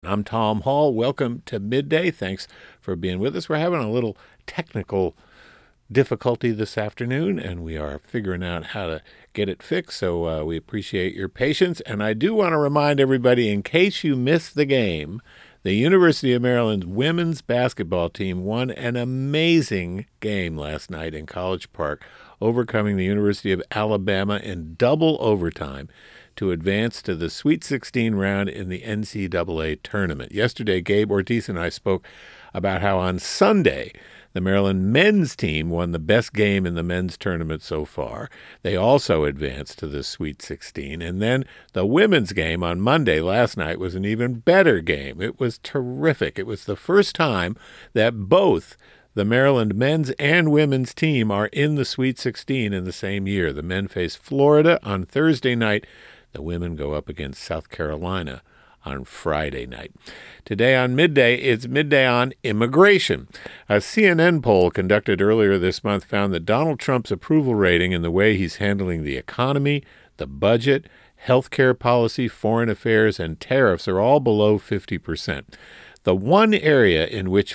I'm Tom Hall. Welcome to Midday. Thanks for being with us. We're having a little technical difficulty this afternoon, and we are figuring out how to get it fixed. So we appreciate your patience. And I do want to remind everybody, in case you missed the game, the University of Maryland women's basketball team won an amazing game last night in College Park, overcoming the University of Alabama in double overtime to advance to the Sweet 16 round in the NCAA tournament. Yesterday, Gabe Ortiz and I spoke about how on Sunday, the Maryland men's team won the best game in the men's tournament so far. They also advanced to the Sweet 16. And then the women's game on Monday last night was an even better game. It was terrific. It was the first time that both the Maryland men's and women's team are in the Sweet 16 in the same year. The men face Florida on Thursday night. The women go up against South Carolina on Friday night. Today on Midday, it's Midday on immigration. A CNN poll conducted earlier this month found that Donald Trump's approval rating in the way he's handling the economy, the budget, healthcare policy, foreign affairs, and tariffs are all below 50%. The one area in which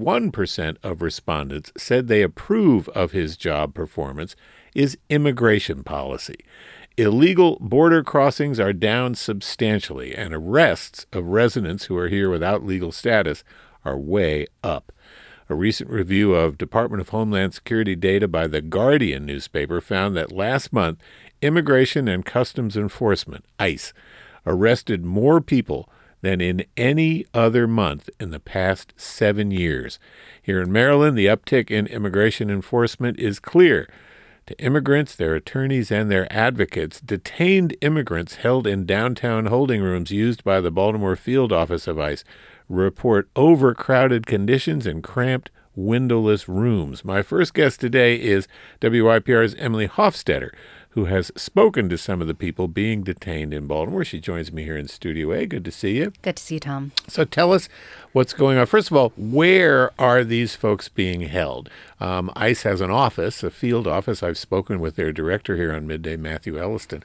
51% of respondents said they approve of his job performance is immigration policy. Illegal border crossings are down substantially, and arrests of residents who are here without legal status are way up. A recent review of Department of Homeland Security data by the Guardian newspaper found that last month, Immigration and Customs Enforcement, ICE, arrested more people than in any other month in the past 7 years. Here in Maryland, the uptick in immigration enforcement is clear. To immigrants, their attorneys, and their advocates, detained immigrants held in downtown holding rooms used by the Baltimore field office of ICE report overcrowded conditions and cramped, windowless rooms. My first guest today is WYPR's Emily Hofstetter, who has spoken to some of the people being detained in Baltimore. She joins me here in Studio A. Good to see you. Good to see you, Tom. So tell us what's going on. First of all, where are these folks being held? ICE has an office, a field office. I've spoken with their director here on Midday, Matthew Elliston.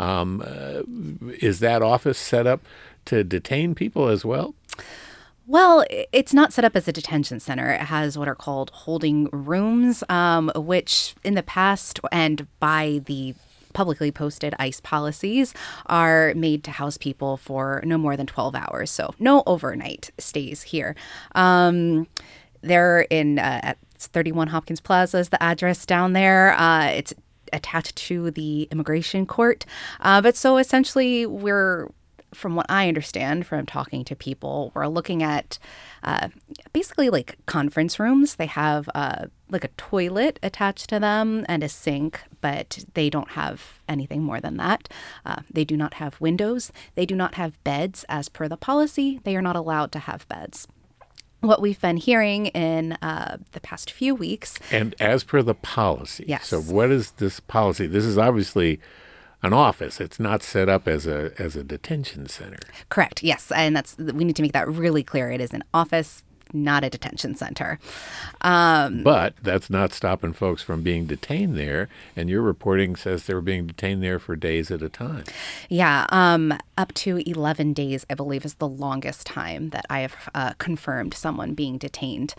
Is that office set up to detain people as well? Well, it's not set up as a detention center. It has what are called holding rooms, which in the past and by the publicly posted ICE policies are made to house people for no more than 12 hours. So no overnight stays here. They're in at 31 Hopkins Plaza is the address down there. It's attached to the immigration court. But so essentially from what I understand from talking to people, we're looking at basically like conference rooms. They have like a toilet attached to them and a sink, but they don't have anything more than that. They do not have windows. They do not have beds. As per the policy, they are not allowed to have beds. What we've been hearing in the past few weeks. And as per the policy. Yes. So what is this policy? This is obviously an office. It's not set up as a detention center. Correct. Yes. And we need to make that really clear. It is an office, not a detention center. But that's not stopping folks from being detained there. And your reporting says they were being detained there for days at a time. Yeah. Up to 11 days, I believe, is the longest time that I have confirmed someone being detained.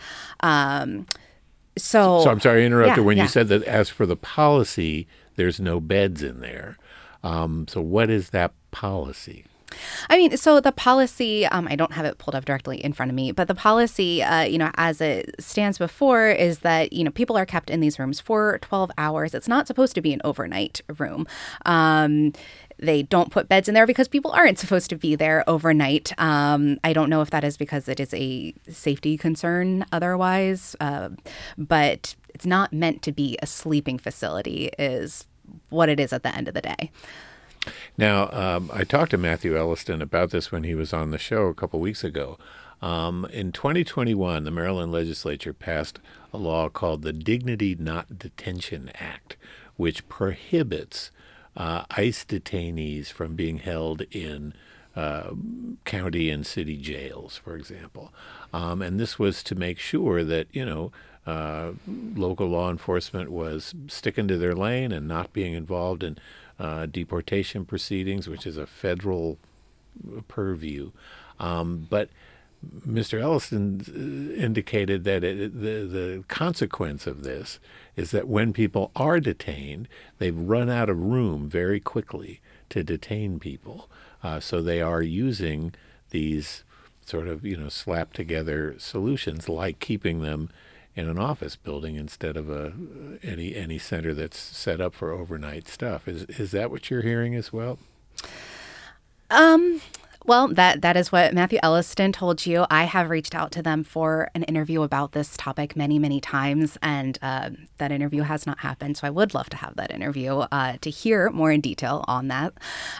So I'm sorry to interrupt you. When yeah. You said that as for the policy, there's no beds in there. So what is that policy? I mean, so the policy, I don't have it pulled up directly in front of me, but the policy, as it stands before is that, people are kept in these rooms for 12 hours. It's not supposed to be an overnight room. They don't put beds in there because people aren't supposed to be there overnight. I don't know if that is because it is a safety concern otherwise, but it's not meant to be a sleeping facility is what it is at the end of the day. Now, I talked to Matthew Elliston about this when he was on the show a couple weeks ago. In 2021, the Maryland legislature passed a law called the Dignity Not Detention Act, which prohibits ICE detainees from being held in county and city jails, for example. And this was to make sure that, local law enforcement was sticking to their lane and not being involved in deportation proceedings, which is a federal purview. But Mr. Ellison indicated that the consequence of this is that when people are detained, they've run out of room very quickly to detain people. So they are using these sort of, slap together solutions like keeping them in an office building instead of any center that's set up for overnight stuff. Is that what you're hearing as well? Well, that is what Matthew Elliston told you. I have reached out to them for an interview about this topic many, many times, and that interview has not happened. So I would love to have that interview to hear more in detail on that.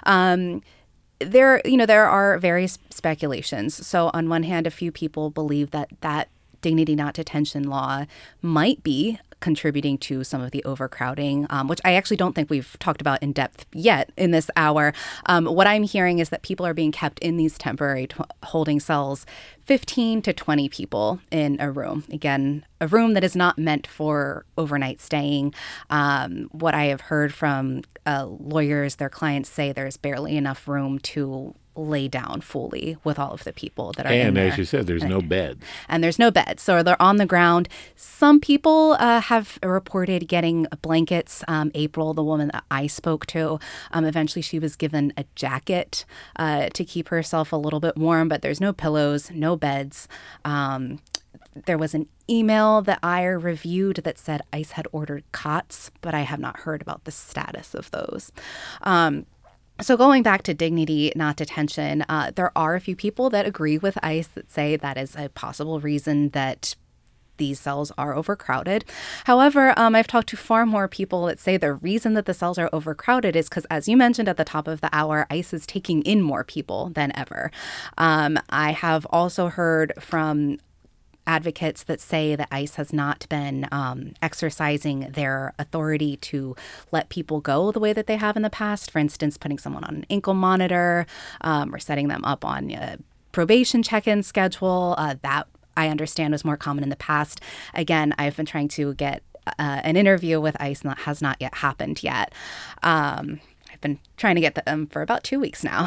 There are various speculations. So on one hand, a few people believe that dignity not detention law might be contributing to some of the overcrowding, which I actually don't think we've talked about in depth yet in this hour. What I'm hearing is that people are being kept in these temporary holding cells, 15 to 20 people in a room. Again, a room that is not meant for overnight staying. What I have heard from lawyers, their clients say there's barely enough room to lay down fully with all of the people that are in there. And as you said, there's no bed. And there's no bed. So they're on the ground. Some people have reported getting blankets. April, the woman that I spoke to, eventually she was given a jacket to keep herself a little bit warm, but there's no pillows, no beds. There was an email that I reviewed that said ICE had ordered cots, but I have not heard about the status of those. So going back to dignity, not detention, there are a few people that agree with ICE that say that is a possible reason that these cells are overcrowded. However, I've talked to far more people that say the reason that the cells are overcrowded is because, as you mentioned at the top of the hour, ICE is taking in more people than ever. I have also heard from advocates that say that ICE has not been exercising their authority to let people go the way that they have in the past. For instance, putting someone on an ankle monitor or setting them up on a probation check-in schedule. That I understand was more common in the past. Again, I've been trying to get an interview with ICE, and that has not yet happened yet. I've been trying to get them for about 2 weeks now.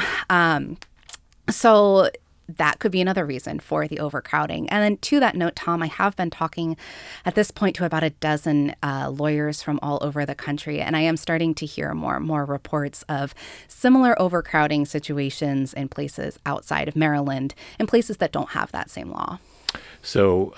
So that could be another reason for the overcrowding. And then to that note, Tom, I have been talking at this point to about a dozen lawyers from all over the country, and I am starting to hear more reports of similar overcrowding situations in places outside of Maryland, in places that don't have that same law. So,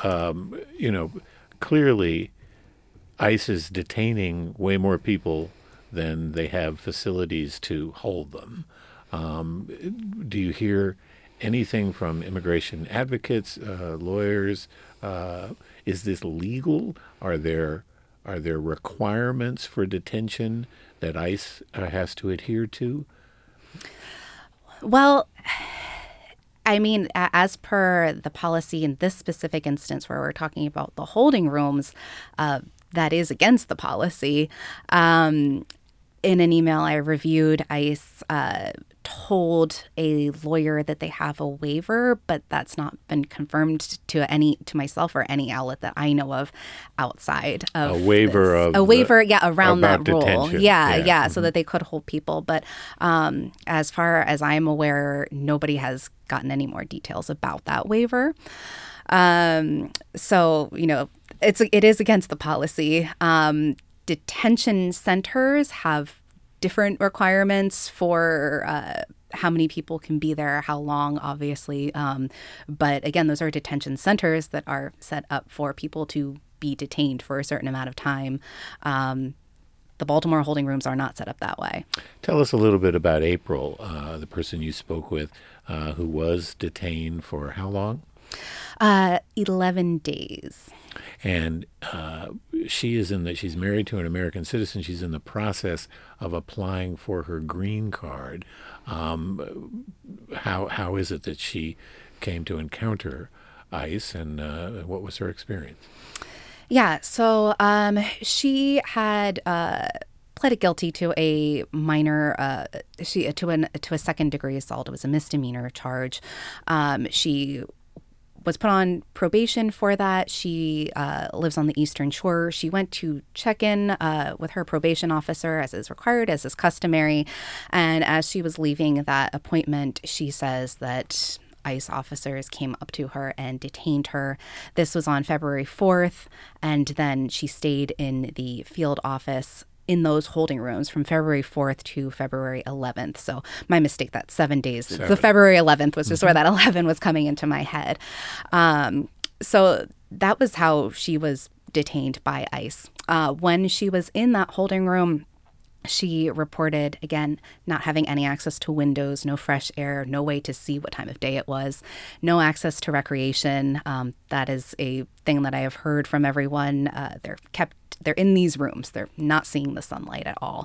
clearly ICE is detaining way more people than they have facilities to hold them. Do you hear anything from immigration advocates, lawyers? Is this legal? Are there requirements for detention that ICE has to adhere to? Well, I mean, as per the policy in this specific instance where we're talking about the holding rooms, that is against the policy. In an email I reviewed, ICE told a lawyer that they have a waiver, but that's not been confirmed to myself or any outlet that I know of outside of a waiver this. Of a waiver, around that rule, detention. Mm-hmm. So that they could hold people. But as far as I'm aware, nobody has gotten any more details about that waiver. So it is against the policy. Detention centers have different requirements for how many people can be there, how long, obviously. But again, those are detention centers that are set up for people to be detained for a certain amount of time. The Baltimore holding rooms are not set up that way. Tell us a little bit about April, the person you spoke with, who was detained for how long? 11 days. And she's married to an American citizen. She's in the process of applying for her green card. How is it that she came to encounter ICE, and what was her experience? Yeah, so she had pleaded guilty to a minor, to a second degree assault. It was a misdemeanor charge. She was put on probation for that. She lives on the Eastern Shore. She went to check in with her probation officer, as is required, as is customary. And as she was leaving that appointment, she says that ICE officers came up to her and detained her. This was on February 4th, and then she stayed in the field office in those holding rooms from February 4th to February 11th. So my mistake, that's 7 days. The February 11th was just where that 11 was coming into my head. So that was how she was detained by ICE. When she was in that holding room, she reported, again, not having any access to windows, no fresh air, no way to see what time of day it was, no access to recreation. That is a thing that I have heard from everyone. They're in these rooms. They're not seeing the sunlight at all.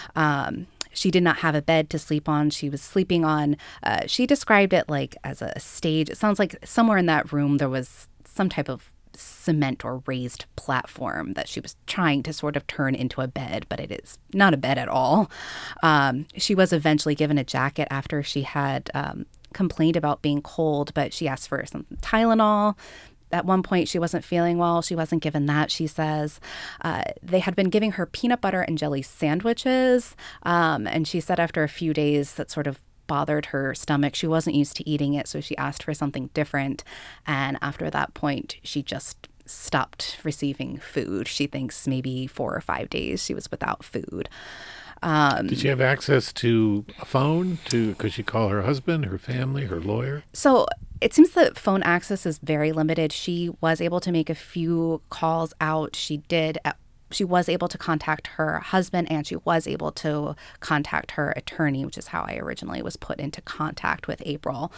She did not have a bed to sleep on. She was sleeping on, she described it like as a stage. It sounds like somewhere in that room there was some type of cement or raised platform that she was trying to sort of turn into a bed, but it is not a bed at all. She was eventually given a jacket after she had complained about being cold, but she asked for some Tylenol. At one point, she wasn't feeling well. She wasn't given that, she says. They had been giving her peanut butter and jelly sandwiches, and she said after a few days that sort of bothered her stomach. She wasn't used to eating it, so she asked for something different. And after that point, she just stopped receiving food. She thinks maybe 4 or 5 days she was without food. Did she have access to a phone? Could she call her husband, her family, her lawyer? So it seems that phone access is very limited. She was able to make a few calls out. She was able to contact her husband, and she was able to contact her attorney, which is how I originally was put into contact with April.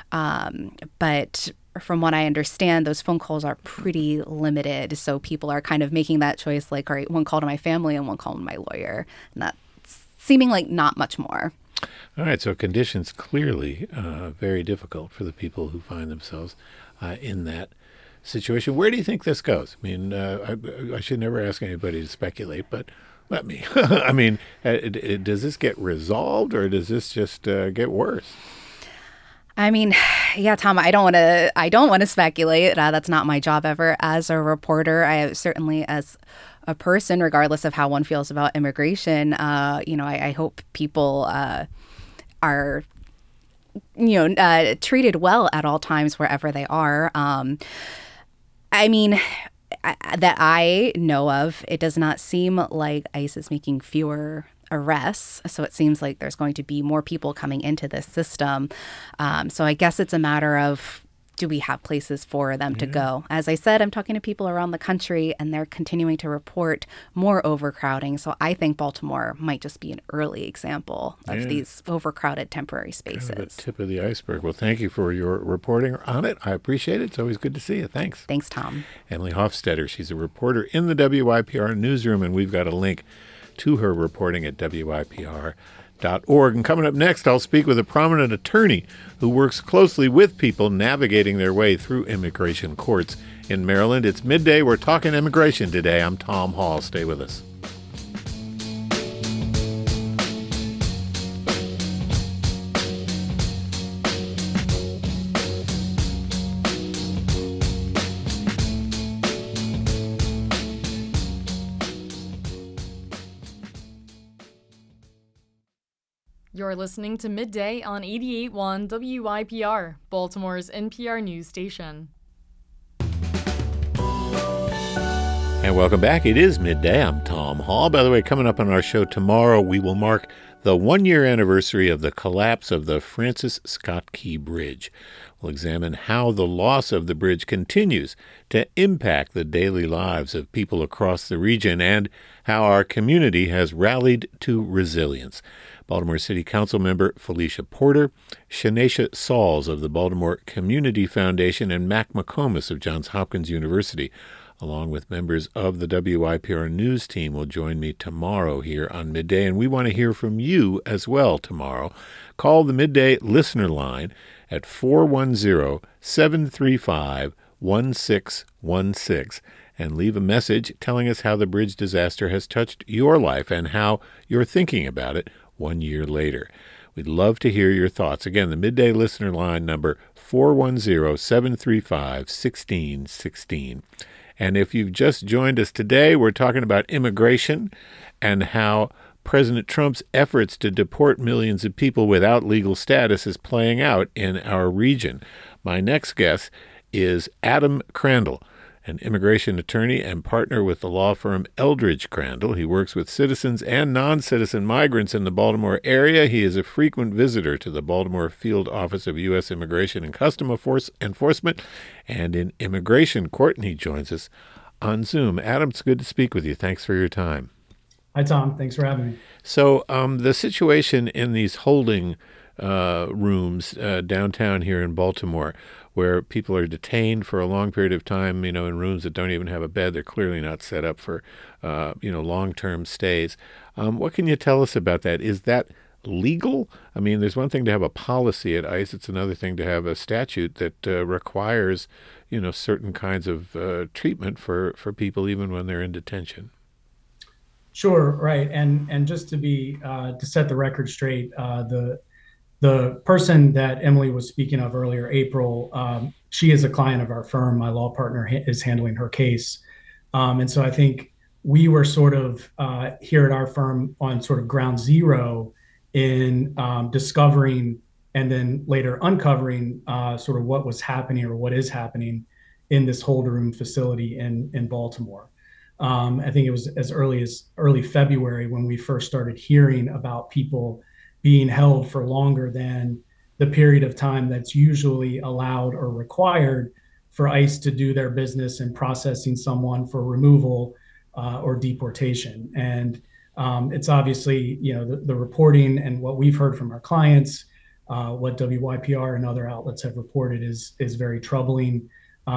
But from what I understand, those phone calls are pretty limited. So people are kind of making that choice like, all right, one call to my family and one call to my lawyer. And that's seeming like not much more. All right. So conditions clearly very difficult for the people who find themselves in that situation. Where do you think this goes? I mean, I should never ask anybody to speculate, but let me. I mean, does this get resolved, or does this just get worse? I mean, yeah, Tom, I don't want to speculate. That's not my job ever as a reporter. I certainly, as a person, regardless of how one feels about immigration, I hope people are treated well at all times wherever they are. I mean, that I know of, it does not seem like ICE is making fewer arrests. So it seems like there's going to be more people coming into this system. So I guess it's a matter of, do we have places for them to go? As I said, I'm talking to people around the country, and they're continuing to report more overcrowding. So I think Baltimore might just be an early example of these overcrowded temporary spaces. Kind of the tip of the iceberg. Well, thank you for your reporting on it. I appreciate it. It's always good to see you. Thanks. Thanks, Tom. Emily Hofstetter. She's a reporter in the WYPR newsroom, and we've got a link to her reporting at WYPR.org. And coming up next, I'll speak with a prominent attorney who works closely with people navigating their way through immigration courts in Maryland. It's midday. We're talking immigration today. I'm Tom Hall. Stay with us. You're listening to Midday on 88.1 WYPR, Baltimore's NPR news station. And welcome back. It is midday. I'm Tom Hall. By the way, coming up on our show tomorrow, we will mark the 1-year anniversary of the collapse of the Francis Scott Key Bridge. We'll examine how the loss of the bridge continues to impact the daily lives of people across the region and how our community has rallied to resilience. Baltimore City Council member Felicia Porter, Shanesha Sauls of the Baltimore Community Foundation, and Mac McComas of Johns Hopkins University, along with members of the WYPR News team, will join me tomorrow here on Midday. And we want to hear from you as well tomorrow. Call the Midday listener line at 410-735-1616 and leave a message telling us how the bridge disaster has touched your life and how you're thinking about it 1 year later. We'd love to hear your thoughts. Again, the Midday listener line number 410-735-1616. And if you've just joined us today, we're talking about immigration and how President Trump's efforts to deport millions of people without legal status is playing out in our region. My next guest is Adam Crandall, an immigration attorney and partner with the law firm Eldridge Crandall. He works with citizens and non-citizen migrants in the Baltimore area. He is a frequent visitor to the Baltimore Field Office of U.S. Immigration and Customs Enforcement and in immigration court, and he joins us on Zoom. Adam, it's good to speak with you. Thanks for your time. Hi, Tom. Thanks for having me. So the situation in these holding rooms downtown here in Baltimore, where people are detained for a long period of time, in rooms that don't even have a bed. They're clearly not set up for, long-term stays. What can you tell us about that? Is that legal? I mean, there's one thing to have a policy at ICE. It's another thing to have a statute that requires, certain kinds of treatment for people even when they're in detention. Sure, right. And just to set the record straight, the person that Emily was speaking of earlier, April, she is a client of our firm. My law partner is handling her case. And so I think we were sort of here at our firm on sort of ground zero in discovering and then later uncovering sort of what was happening or what is happening in this hold room facility in Baltimore. I think it was as early February when we first started hearing about people being held for longer than the period of time that's usually allowed or required for ICE to do their business in processing someone for removal or deportation. And it's obviously, the reporting and what we've heard from our clients, what WYPR and other outlets have reported is very troubling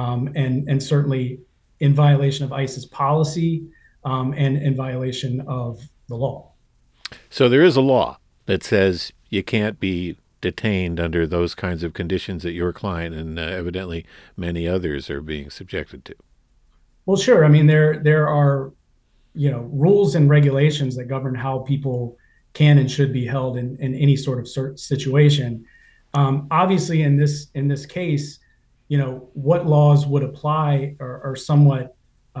and certainly in violation of ICE's policy and in violation of the law. So there is a law that says you can't be detained under those kinds of conditions that your client and evidently many others are being subjected to. Well, sure. I mean, there are, rules and regulations that govern how people can and should be held in any sort of situation. Obviously, in this case, what laws would apply are somewhat,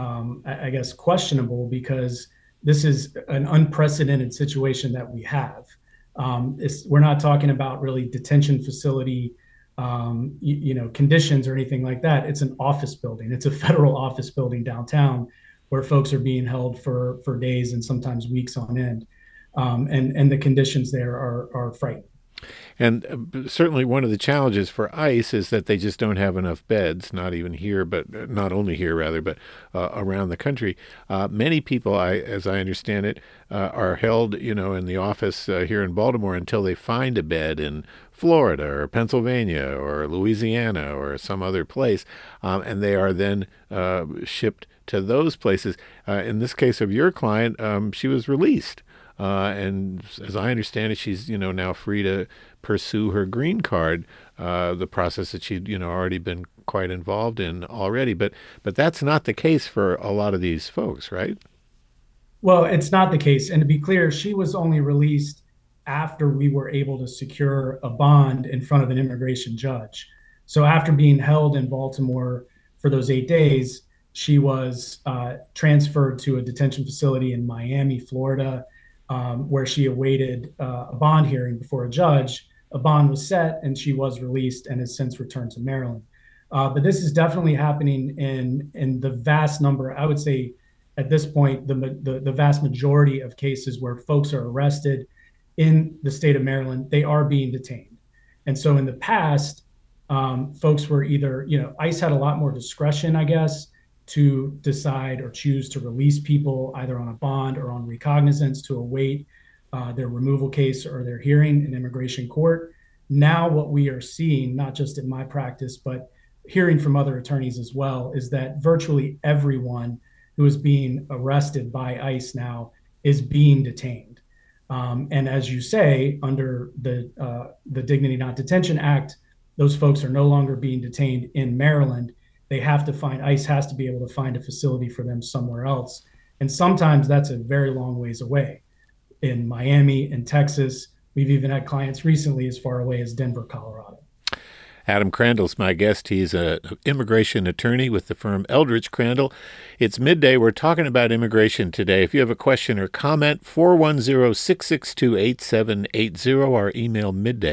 I guess, questionable because this is an unprecedented situation that we have. We're not talking about really detention facility, conditions or anything like that. It's an office building. It's a federal office building downtown where folks are being held for days and sometimes weeks on end. And the conditions there are frightening. And certainly one of the challenges for ICE is that they just don't have enough beds, not even here, but not only here, rather, but around the country. Many people, as I understand it, are held, in the office here in Baltimore until they find a bed in Florida or Pennsylvania or Louisiana or some other place, and they are then shipped to those places. In this case of your client, she was released. And as I understand it, she's, now free to pursue her green card, the process that she'd, already been quite involved in already. But that's not the case for a lot of these folks, right? Well, it's not the case. And to be clear, she was only released after we were able to secure a bond in front of an immigration judge. So after being held in Baltimore for those 8 days, she was transferred to a detention facility in Miami, Florida, where she awaited a bond hearing before a judge. A bond was set and she was released and has since returned to Maryland. But this is definitely happening in the vast number, I would say at this point, the vast majority of cases where folks are arrested in the state of Maryland, they are being detained. And so in the past, folks were either, ICE had a lot more discretion, I guess, to decide or choose to release people either on a bond or on recognizance to await their removal case or their hearing in immigration court. Now what we are seeing, not just in my practice, but hearing from other attorneys as well, is that virtually everyone who is being arrested by ICE now is being detained. And as you say, under the Dignity Not Detention Act, those folks are no longer being detained in Maryland. ICE has to be able to find a facility for them somewhere else. And sometimes that's a very long ways away. In Miami and Texas, we've even had clients recently as far away as Denver, Colorado. Adam Crandall's my guest. He's an immigration attorney with the firm Eldridge Crandall. It's midday. We're talking about immigration today. If you have a question or comment, 410-662-8780 or email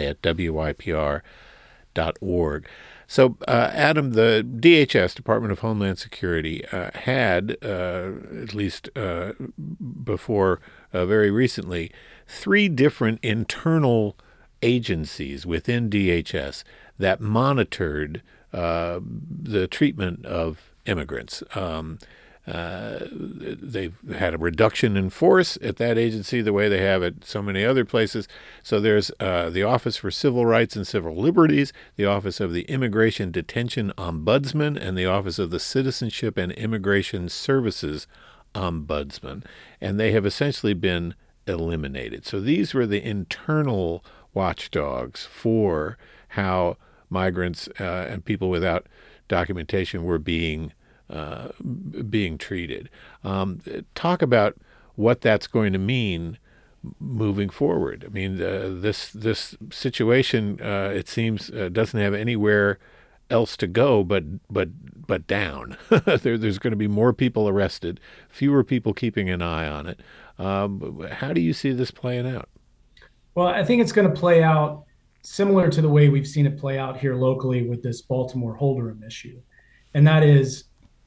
midday@wypr.org. So, Adam, the DHS, Department of Homeland Security, had, at least before very recently, 3 different internal agencies within DHS that monitored the treatment of immigrants. They've had a reduction in force at that agency the way they have at so many other places. So there's the Office for Civil Rights and Civil Liberties, the Office of the Immigration Detention Ombudsman, and the Office of the Citizenship and Immigration Services Ombudsman. And they have essentially been eliminated. So these were the internal watchdogs for how migrants and people without documentation were being treated. Talk about what that's going to mean moving forward. I mean, this situation, it seems, doesn't have anywhere else to go but down. There's going to be more people arrested, fewer people keeping an eye on it. How do you see this playing out? Well, I think it's going to play out similar to the way we've seen it play out here locally with this Baltimore hold room issue. And that is,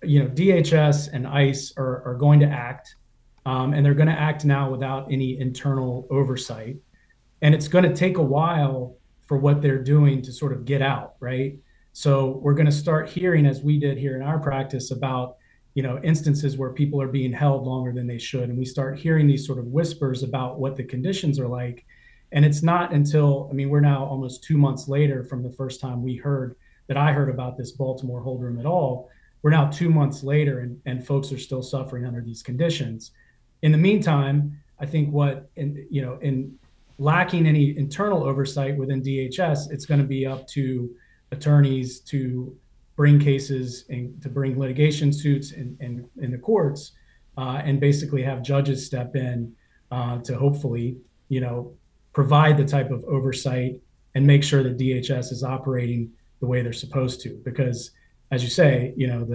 DHS and ICE are going to act, and they're going to act now without any internal oversight. And it's going to take a while for what they're doing to sort of get out, right? So we're going to start hearing, as we did here in our practice, about instances where people are being held longer than they should. And we start hearing these sort of whispers about what the conditions are like. And it's not until, we're now almost 2 months later from the first time I heard about this Baltimore hold room at all. We're now 2 months later, and folks are still suffering under these conditions. In the meantime, I think in lacking any internal oversight within DHS, it's going to be up to attorneys to bring cases and to bring litigation suits in the courts, and basically have judges step in to hopefully, provide the type of oversight and make sure that DHS is operating the way they're supposed to. Because, as you say,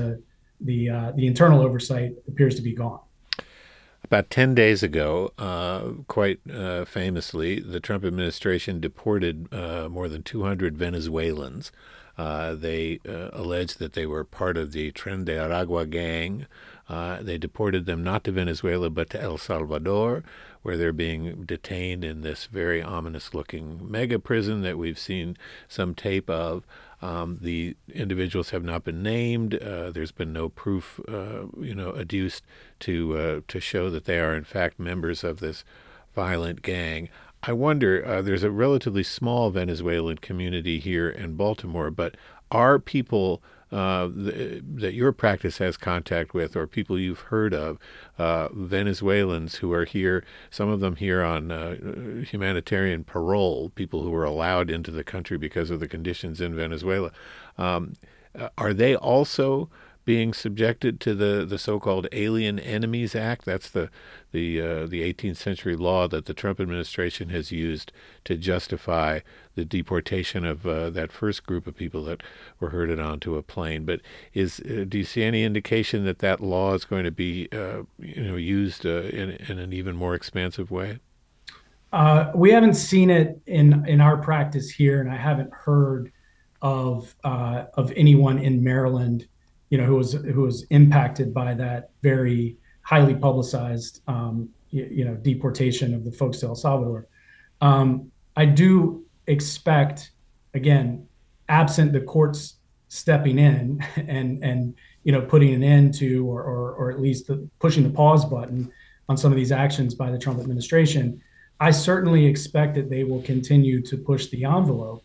the internal oversight appears to be gone. About 10 days ago, quite famously, the Trump administration deported more than 200 Venezuelans. They alleged that they were part of the Tren de Aragua gang. They deported them not to Venezuela, but to El Salvador, where they're being detained in this very ominous-looking mega prison that we've seen some tape of. The individuals have not been named. There's been no proof, adduced to show that they are in fact members of this violent gang. I wonder, there's a relatively small Venezuelan community here in Baltimore, but are people that your practice has contact with, or people you've heard of, Venezuelans who are here, some of them here on humanitarian parole, people who were allowed into the country because of the conditions in Venezuela, are they also being subjected to the so-called Alien Enemies Act? That's the 18th century law that the Trump administration has used to justify the deportation of that first group of people that were herded onto a plane. But do you see any indication that law is going to be used in an even more expansive way? We haven't seen it in our practice here, and I haven't heard of anyone in Maryland who was impacted by that very highly publicized, deportation of the folks to El Salvador. I do expect, again, absent the courts stepping in and putting an end to, or at least pushing the pause button on some of these actions by the Trump administration, I certainly expect that they will continue to push the envelope,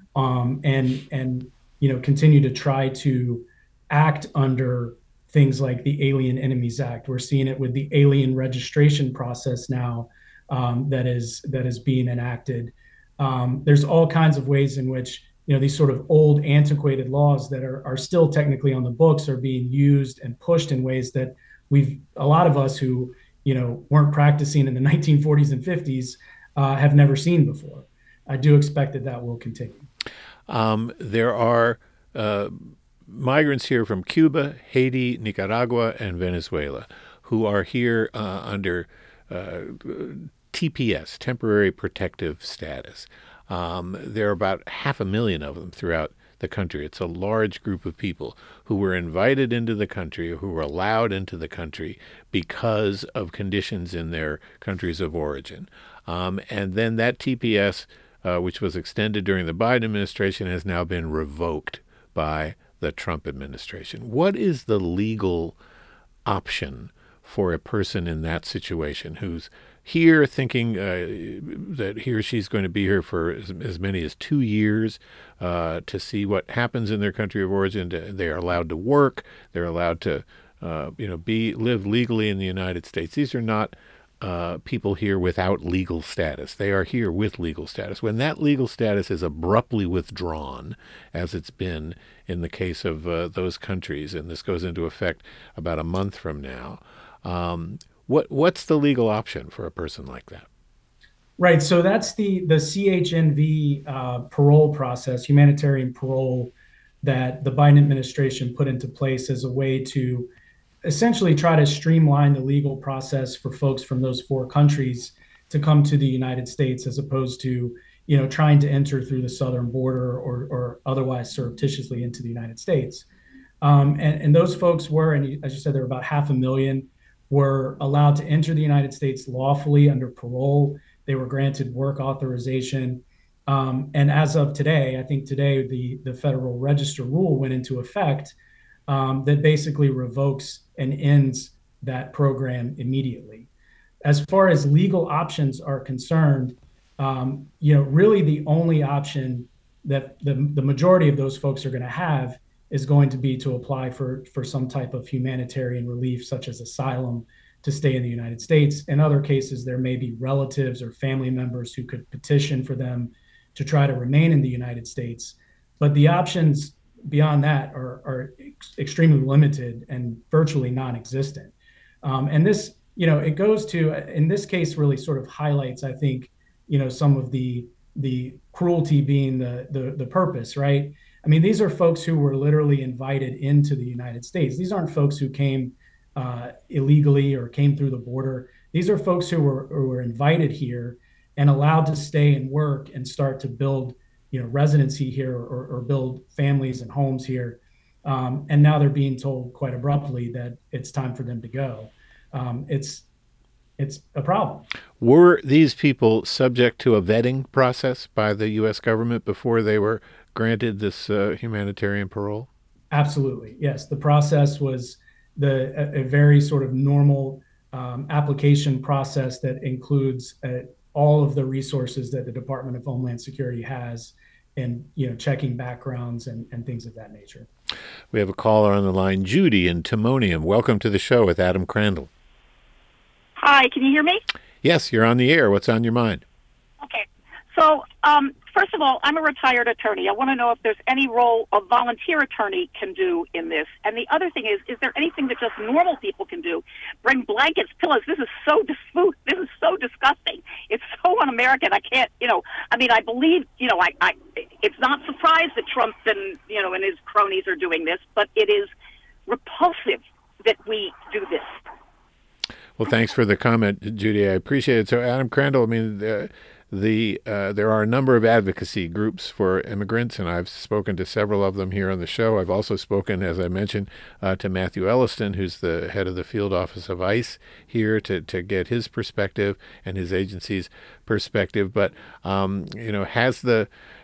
and continue to try to act under things like the Alien Enemies Act. We're seeing it with the alien registration process now, that is being enacted. There's all kinds of ways in which these sort of old antiquated laws that are still technically on the books are being used and pushed in ways that a lot of us who weren't practicing in the 1940s and 50s have never seen before. I do expect that will continue. There are migrants here from Cuba, Haiti, Nicaragua, and Venezuela who are here under TPS, temporary protective status. There are about 500,000 of them throughout the country. It's a large group of people who were invited into the country, who were allowed into the country because of conditions in their countries of origin. And then that TPS, which was extended during the Biden administration, has now been revoked by the Trump administration. What is the legal option for a person in that situation who's here thinking that he or she's going to be here for as many as 2 years to see what happens in their country of origin? They are allowed to work. They're allowed to, live legally in the United States. These are not people here without legal status. They are here with legal status. When that legal status is abruptly withdrawn, as it's been in the case of those countries, and this goes into effect about a month from now, what's the legal option for a person like that? Right. So that's the CHNV parole process, humanitarian parole, that the Biden administration put into place as a way to essentially try to streamline the legal process for folks from those 4 countries to come to the United States, as opposed to, trying to enter through the southern border or otherwise surreptitiously into the United States. And those folks were, and as you said, there were about 500,000, were allowed to enter the United States lawfully under parole. They were granted work authorization. And as of today, I think today, the Federal Register rule went into effect that basically revokes and ends that program immediately. As far as legal options are concerned, really the only option that the majority of those folks are going to have is going to be to apply for some type of humanitarian relief, such as asylum, to stay in the United States. In other cases, there may be relatives or family members who could petition for them to try to remain in the United States. But the options beyond that are extremely limited and virtually non-existent. And this, it goes to, in this case, really sort of highlights, I think, some of the cruelty being the purpose, right? I mean, these are folks who were literally invited into the United States. These aren't folks who came illegally or came through the border. These are folks who were invited here and allowed to stay and work and start to build, residency here or build families and homes here. And now they're being told quite abruptly that it's time for them to go. It's a problem. Were these people subject to a vetting process by the U.S. government before they were granted this humanitarian parole? Absolutely, yes. The process was a very sort of normal application process that includes all of the resources that the Department of Homeland Security has, and checking backgrounds and things of that nature. We have a caller on the line, Judy in Timonium. Welcome to the show with Adam Crandall. Hi, can you hear me? Yes, you're on the air. What's on your mind? Okay. So, first of all, I'm a retired attorney. I want to know if there's any role a volunteer attorney can do in this. And the other thing is there anything that just normal people can do? Bring blankets, pillows. This is so disgusting. It's so un-American. I can't, I believe, it's not surprised that Trump and his cronies are doing this, but it is repulsive that we do this. Well, thanks for the comment, Judy. I appreciate it. So, Adam Crandall, I mean, there are a number of advocacy groups for immigrants, and I've spoken to several of them here on the show. I've also spoken, as I mentioned, to Matthew Elliston, who's the head of the field office of ICE here, to get his perspective and his agency's perspective. But has the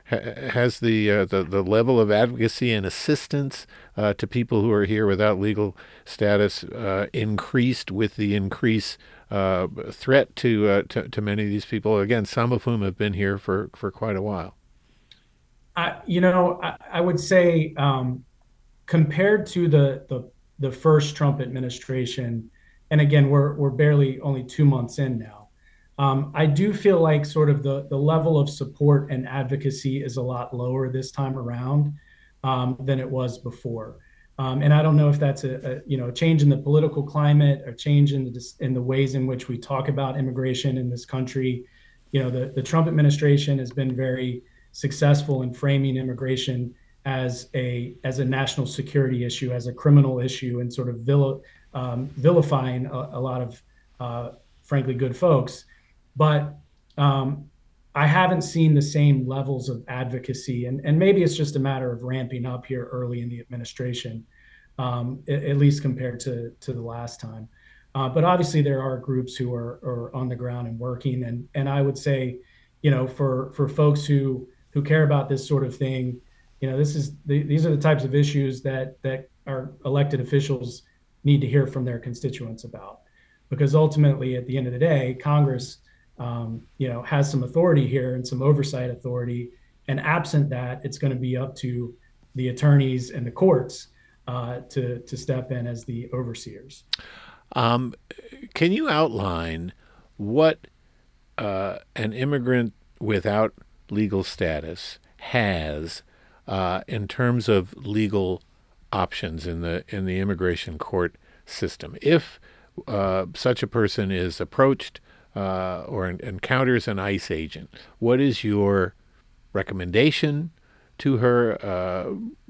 level of advocacy and assistance to people who are here without legal status increased with the increased threat to many of these people, again, some of whom have been here for quite a while? I would say compared to the first Trump administration, and again, we're barely only 2 months in now, I do feel like sort of the level of support and advocacy is a lot lower this time around than it was before. And I don't know if that's a change in the political climate, or change in the ways in which we talk about immigration in this country. The Trump administration has been very successful in framing immigration as a national security issue, as a criminal issue, and sort of vilifying a lot of frankly good folks. But I haven't seen the same levels of advocacy, and maybe it's just a matter of ramping up here early in the administration, at least compared to the last time. But obviously, there are groups who are on the ground and working, and I would say, for folks who care about this sort of thing, these are the types of issues that our elected officials need to hear from their constituents about, because ultimately, at the end of the day, Congress has some authority here and some oversight authority. And absent that, it's going to be up to the attorneys and the courts to step in as the overseers. Can you outline what an immigrant without legal status has in terms of legal options in the immigration court system? If such a person is approached or encounters an ICE agent, what is your recommendation to her?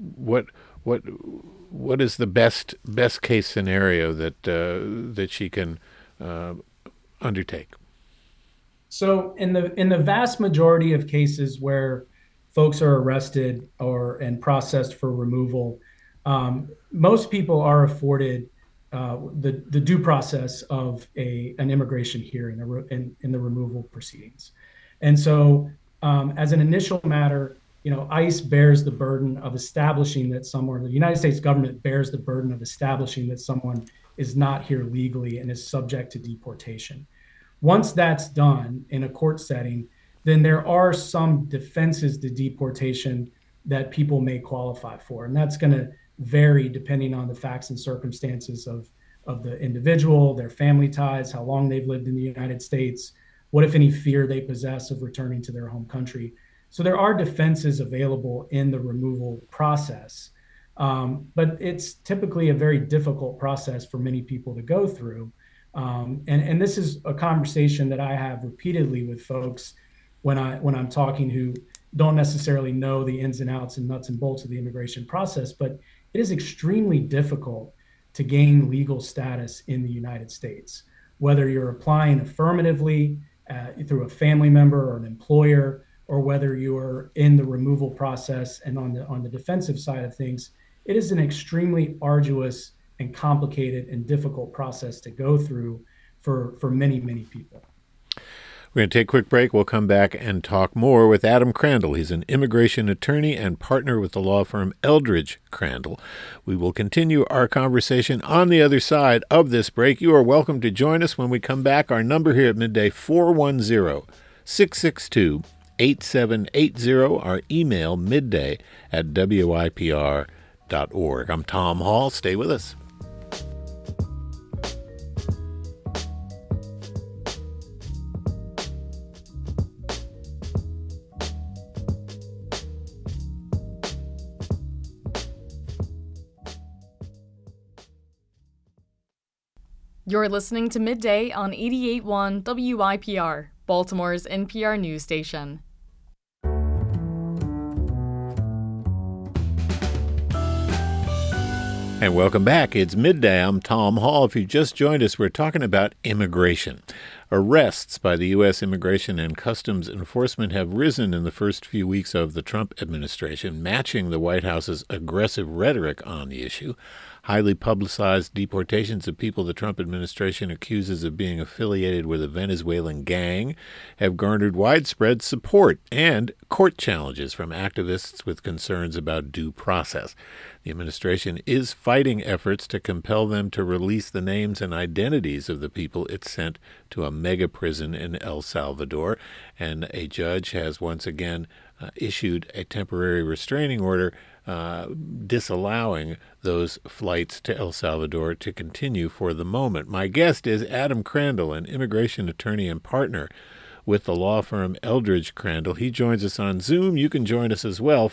What is the best case scenario that she can undertake? So in the vast majority of cases where folks are arrested and processed for removal, most people are afforded the due process of an immigration hearing in the removal proceedings. And so as an initial matter, ICE bears the burden of establishing that the United States government bears the burden of establishing that someone is not here legally and is subject to deportation. Once that's done in a court setting, then there are some defenses to deportation that people may qualify for. And that's going to vary depending on the facts and circumstances of the individual, their family ties, how long they've lived in the United States, what, if any, fear they possess of returning to their home country. So there are defenses available in the removal process, but it's typically a very difficult process for many people to go through. And this is a conversation that I have repeatedly with folks when I'm talking who don't necessarily know the ins and outs and nuts and bolts of the immigration process, but it is extremely difficult to gain legal status in the United States, whether you're applying affirmatively through a family member or an employer, or whether you are in the removal process and on the defensive side of things. It is an extremely arduous and complicated and difficult process to go through for many, many people. We're going to take a quick break. We'll come back and talk more with Adam Crandall. He's an immigration attorney and partner with the law firm Eldridge Crandall. We will continue our conversation on the other side of this break. You are welcome to join us when we come back. Our number here at midday, 410-662-8780. Our email, midday@wypr.org. I'm Tom Hall. Stay with us. You're listening to Midday on 88.1 WYPR, Baltimore's NPR news station. And welcome back. It's midday. I'm Tom Hall. If you just joined us, we're talking about immigration. Arrests by the U.S. Immigration and Customs Enforcement have risen in the first few weeks of the Trump administration, matching the White House's aggressive rhetoric on the issue. Highly publicized deportations of people the Trump administration accuses of being affiliated with a Venezuelan gang have garnered widespread support and court challenges from activists with concerns about due process. The administration is fighting efforts to compel them to release the names and identities of the people it sent to a mega prison in El Salvador, and a judge has once again issued a temporary restraining order disallowing those flights to El Salvador to continue for the moment. My guest is Adam Crandall, an immigration attorney and partner with the law firm Eldridge Crandall. He joins us on Zoom. You can join us as well,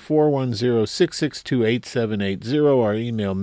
410-662-8780. Our email,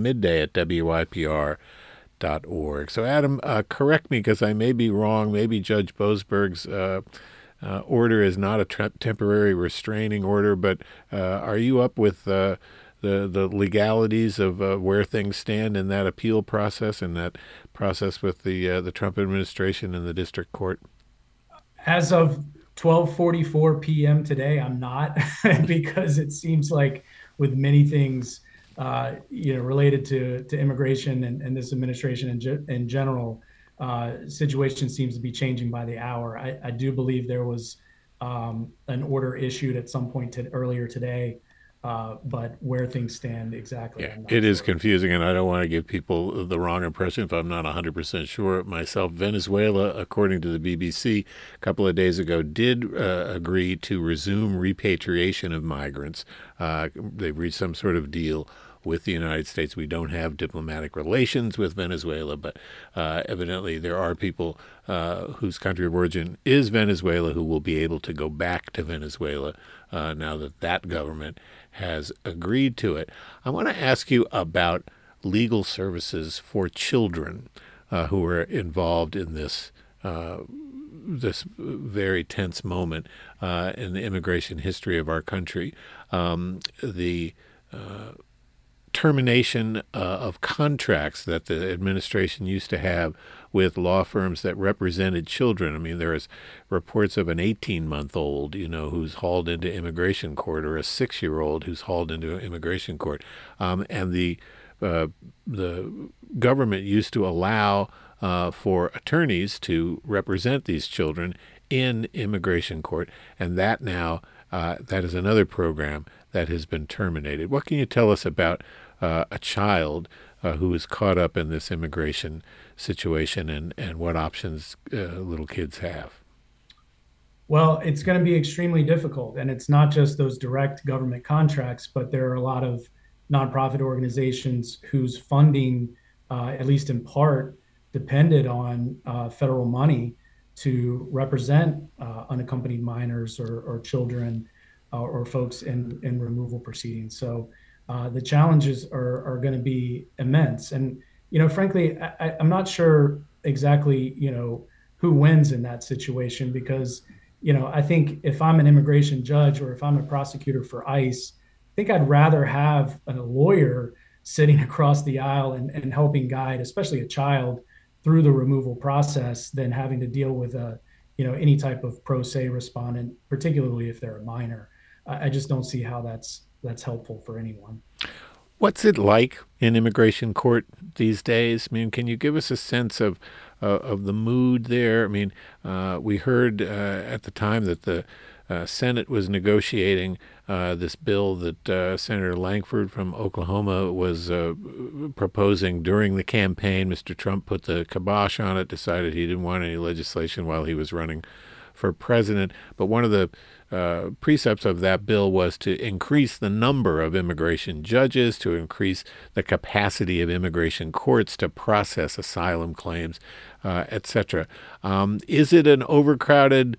midday@wypr.org. So, Adam, correct me because I may be wrong. Maybe Judge Boasberg's order is not a temporary restraining order, but are you up with the legalities of where things stand in that appeal process and that process with the Trump administration and the district court? As of 12:44 p.m. today, I'm not because it seems like with many things, related to immigration and this administration in general, situation seems to be changing by the hour. I do believe there was an order issued at some point earlier today, but where things stand exactly. Yeah, it is confusing, and I don't want to give people the wrong impression if I'm not 100% sure myself. Venezuela, according to the BBC, a couple of days ago, did agree to resume repatriation of migrants. They've reached some sort of deal with the United States. We don't have diplomatic relations with Venezuela, but evidently there are people whose country of origin is Venezuela who will be able to go back to Venezuela now that that government has agreed to it. I want to ask you about legal services for children who are involved in this this very tense moment in the immigration history of our country. The termination of contracts that the administration used to have with law firms that represented children. I mean, there is reports of an 18-month-old, who's hauled into immigration court, or a 6-year-old who's hauled into immigration court. And the government used to allow for attorneys to represent these children in immigration court, and that now that is another program that has been terminated. What can you tell us about a child who is caught up in this immigration situation and what options little kids have? Well, it's going to be extremely difficult. And it's not just those direct government contracts, but there are a lot of nonprofit organizations whose funding, at least in part, depended on federal money to represent unaccompanied minors or children or folks in removal proceedings. So the challenges are going to be immense. And, frankly, I'm not sure exactly, who wins in that situation because, I think if I'm an immigration judge or if I'm a prosecutor for ICE, I think I'd rather have a lawyer sitting across the aisle and helping guide, especially a child, through the removal process than having to deal with any type of pro se respondent, particularly if they're a minor. I just don't see how that's helpful for anyone. What's it like in immigration court these days? I mean, can you give us a sense of the mood there? I mean, we heard at the time that the Senate was negotiating this bill that Senator Langford from Oklahoma was proposing during the campaign. Mr. Trump put the kibosh on it, decided he didn't want any legislation while he was running for president. But one of the precepts of that bill was to increase the number of immigration judges, to increase the capacity of immigration courts to process asylum claims, etc. Is it an overcrowded,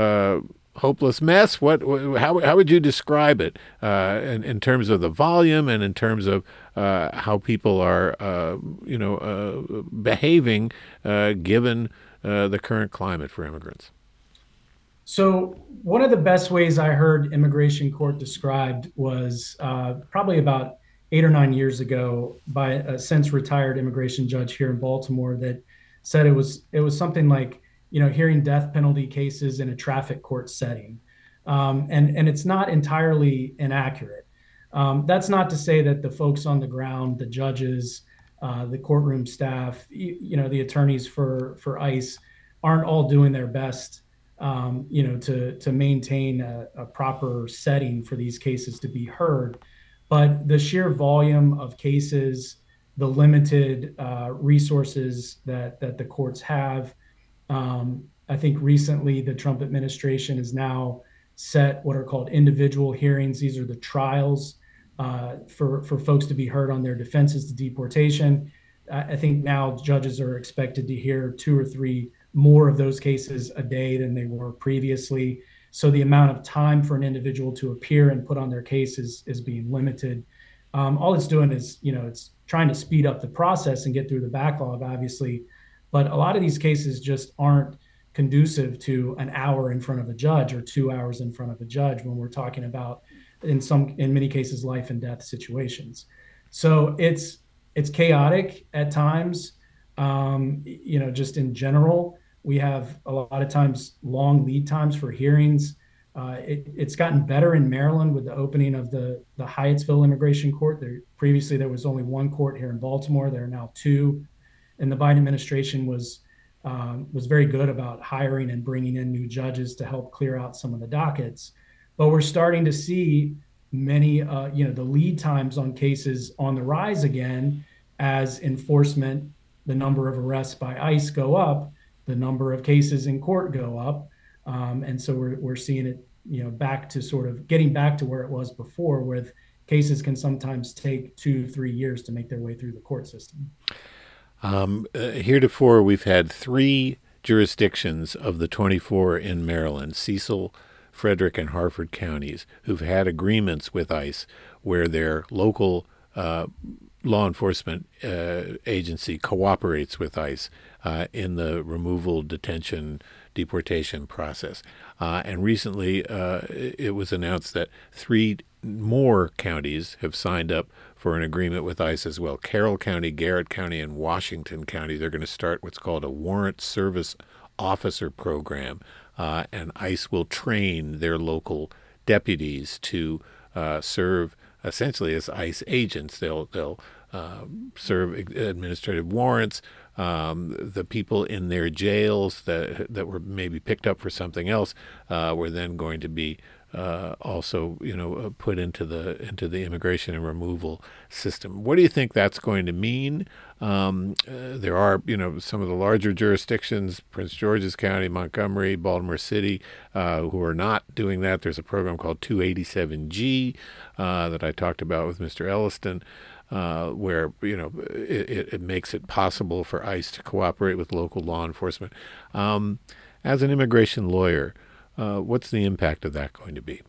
hopeless mess? How would you describe it in terms of the volume and in terms of how people are, behaving given the current climate for immigrants? So one of the best ways I heard immigration court described was probably about 8 or 9 years ago by a since retired immigration judge here in Baltimore that said it was something like, hearing death penalty cases in a traffic court setting. And it's not entirely inaccurate. That's not to say that the folks on the ground, the judges, the courtroom staff, the attorneys for ICE aren't all doing their best to maintain a proper setting for these cases to be heard. But the sheer volume of cases, the limited resources that the courts have, I think recently the Trump administration has now set what are called individual hearings. These are the trials for folks to be heard on their defenses to deportation. I think now judges are expected to hear 2 or 3 more of those cases a day than they were previously. So the amount of time for an individual to appear and put on their case is being limited. All it's doing is, it's trying to speed up the process and get through the backlog, obviously. But a lot of these cases just aren't conducive to an hour in front of a judge or 2 hours in front of a judge when we're talking about, in many cases, life and death situations. So it's chaotic at times. Just in general, we have a lot of times long lead times for hearings. It's gotten better in Maryland with the opening of the Hyattsville Immigration Court. Previously, there was only one court here in Baltimore. There are now two, and the Biden administration was very good about hiring and bringing in new judges to help clear out some of the dockets. But we're starting to see many, the lead times on cases on the rise again as enforcement, the number of arrests by ICE go up, the number of cases in court go up. And so we're seeing it, back to sort of getting back to where it was before, with cases can sometimes take 2-3 years to make their way through the court system. Heretofore, we've had 3 jurisdictions of the 24 in Maryland, Cecil, Frederick, and Harford counties, who've had agreements with ICE where their local law enforcement agency cooperates with ICE in the removal, detention, deportation process. And recently it was announced that 3 more counties have signed up for an agreement with ICE as well. Carroll County, Garrett County, and Washington County. They're going to start what's called a warrant service officer program, and ICE will train their local deputies to serve essentially as ICE agents. They'll serve administrative warrants. The people in their jails that were maybe picked up for something else were then going to be also put into the immigration and removal system. What do you think that's going to mean? There are some of the larger jurisdictions, Prince George's County, Montgomery, Baltimore City, who are not doing that. There's a program called 287G that I talked about with Mr. Elliston, where it makes it possible for ICE to cooperate with local law enforcement. As an immigration lawyer, what's the impact of that going to be?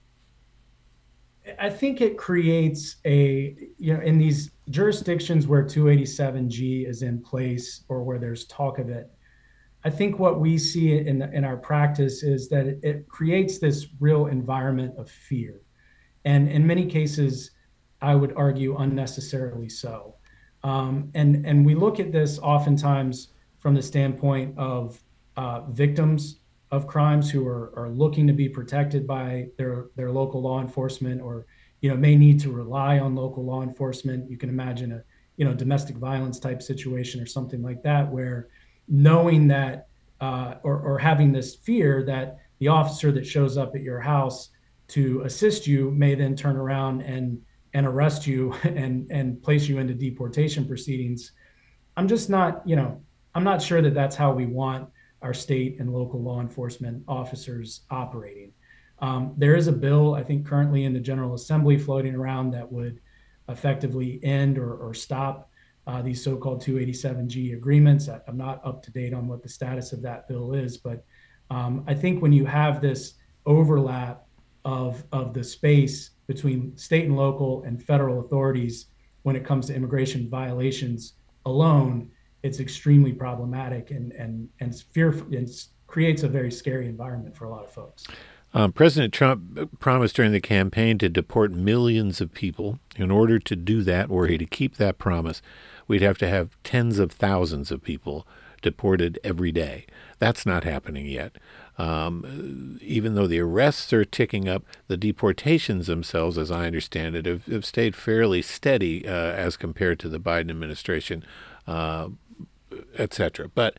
I think it creates in these jurisdictions where 287G is in place or where there's talk of it, I think what we see in our practice is that it creates this real environment of fear. And in many cases, I would argue unnecessarily so. And we look at this oftentimes from the standpoint of victims of crimes who are looking to be protected by their local law enforcement, or may need to rely on local law enforcement. You can imagine a domestic violence type situation or something like that, where knowing that or having this fear that the officer that shows up at your house to assist you may then turn around and arrest you and place you into deportation proceedings. I'm just not, I'm not sure that that's how we want our state and local law enforcement officers operating. There is a bill, I think, currently in the General Assembly floating around that would effectively end or stop these so-called 287G agreements. I'm not up to date on what the status of that bill is, but I think when you have this overlap of the space between state and local and federal authorities when it comes to immigration violations alone, it's extremely problematic and fearful. It creates a very scary environment for a lot of folks. President Trump promised during the campaign to deport millions of people. In order to do that, or to keep that promise, we'd have to have tens of thousands of people deported every day. That's not happening yet. Even though the arrests are ticking up, the deportations themselves, as I understand it, have stayed fairly steady as compared to the Biden administration, et cetera. But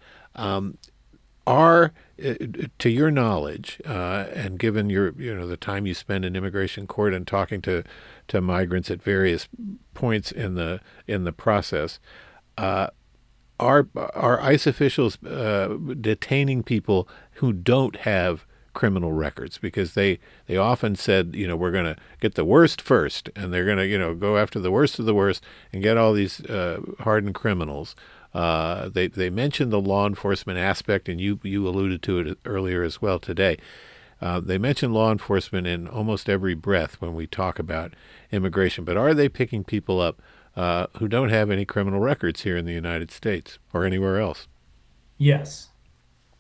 to your knowledge, and given your the time you spend in immigration court and talking to migrants at various points in the process, are ICE officials detaining people who don't have criminal records? Because they often said, we're going to get the worst first, and they're going to go after the worst of the worst and get all these hardened criminals. They mentioned the law enforcement aspect, and you alluded to it earlier as well today. They mention law enforcement in almost every breath when we talk about immigration. But are they picking people up who don't have any criminal records here in the United States or anywhere else? Yes.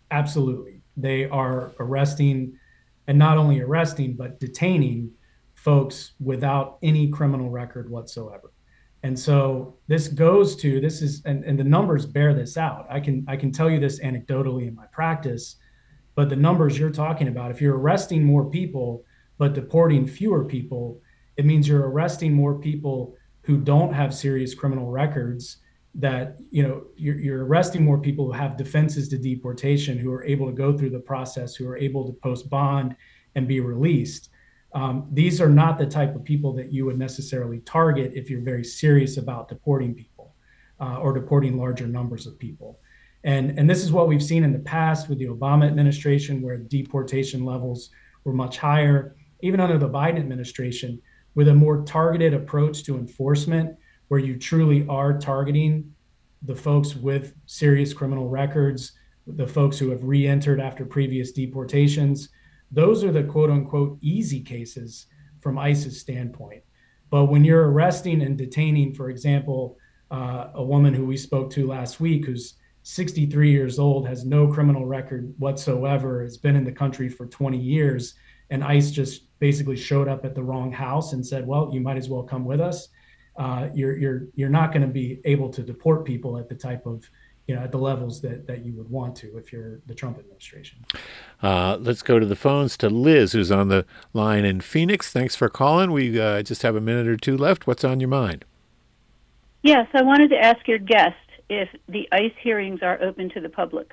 Absolutely. They are arresting, and not only arresting, but detaining folks without any criminal record whatsoever. And so this is, and the numbers bear this out. I can tell you this anecdotally in my practice, but the numbers you're talking about, if you're arresting more people but deporting fewer people, it means you're arresting more people who don't have serious criminal records, that you're arresting more people who have defenses to deportation, who are able to go through the process, who are able to post bond and be released. These are not the type of people that you would necessarily target if you're very serious about deporting people, or deporting larger numbers of people. And this is what we've seen in the past with the Obama administration, where deportation levels were much higher, even under the Biden administration, with a more targeted approach to enforcement, where you truly are targeting the folks with serious criminal records, the folks who have re-entered after previous deportations. Those are the quote unquote easy cases from ICE's standpoint. But when you're arresting and detaining, for example, a woman who we spoke to last week, who's 63 years old, has no criminal record whatsoever, has been in the country for 20 years, and ICE just basically showed up at the wrong house and said, well, you might as well come with us. You're not going to be able to deport people at the type of, at the levels that you would want to if you're the Trump administration. Let's go to the phones to Liz, who's on the line in Phoenix. Thanks for calling. We just have a minute or two left. What's on your mind? Yes, I wanted to ask your guest if the ICE hearings are open to the public.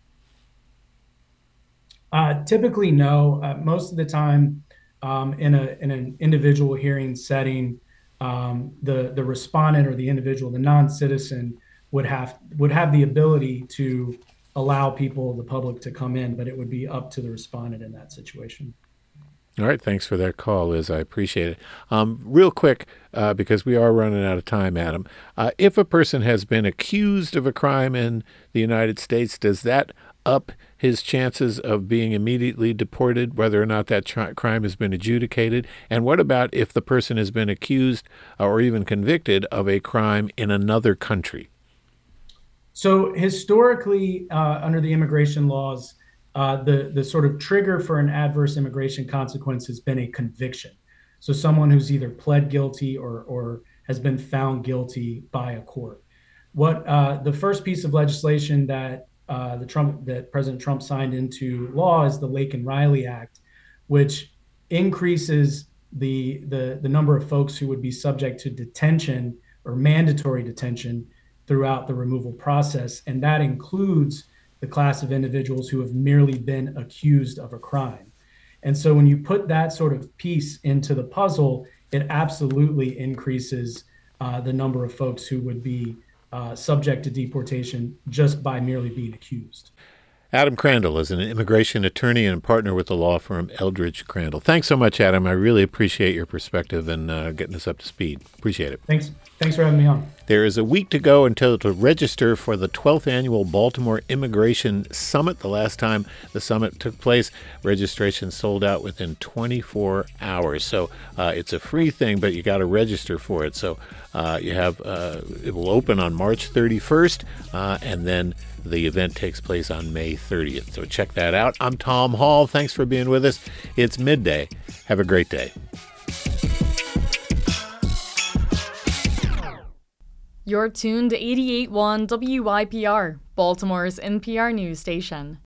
Typically, no. Most of the time, in an individual hearing setting, the respondent or the individual, the non-citizen, would have the ability to allow people, the public, to come in, but it would be up to the respondent in that situation. All right. Thanks for that call, Liz. I appreciate it. Real quick, because we are running out of time, Adam, if a person has been accused of a crime in the United States, does that up his chances of being immediately deported, whether or not that crime has been adjudicated? And what about if the person has been accused or even convicted of a crime in another country? So historically, under the immigration laws, the sort of trigger for an adverse immigration consequence has been a conviction. So someone who's either pled guilty or has been found guilty by a court. What the first piece of legislation that President Trump signed into law is the Lake and Riley Act, which increases the number of folks who would be subject to detention or mandatory detention throughout the removal process, and that includes the class of individuals who have merely been accused of a crime. And so when you put that sort of piece into the puzzle, it absolutely increases the number of folks who would be subject to deportation just by merely being accused. Adam Crandall is an immigration attorney and partner with the law firm Eldridge Crandall. Thanks so much, Adam. I really appreciate your perspective and getting us up to speed. Appreciate it. Thanks for having me on. There is a week to go until to register for the 12th Annual Baltimore Immigration Summit. The last time the summit took place, registration sold out within 24 hours. So it's a free thing, but you got to register for it. So it will open on March 31st, and then the event takes place on May 30th. So check that out. I'm Tom Hall. Thanks for being with us. It's midday. Have a great day. You're tuned to 88.1 WYPR, Baltimore's NPR news station.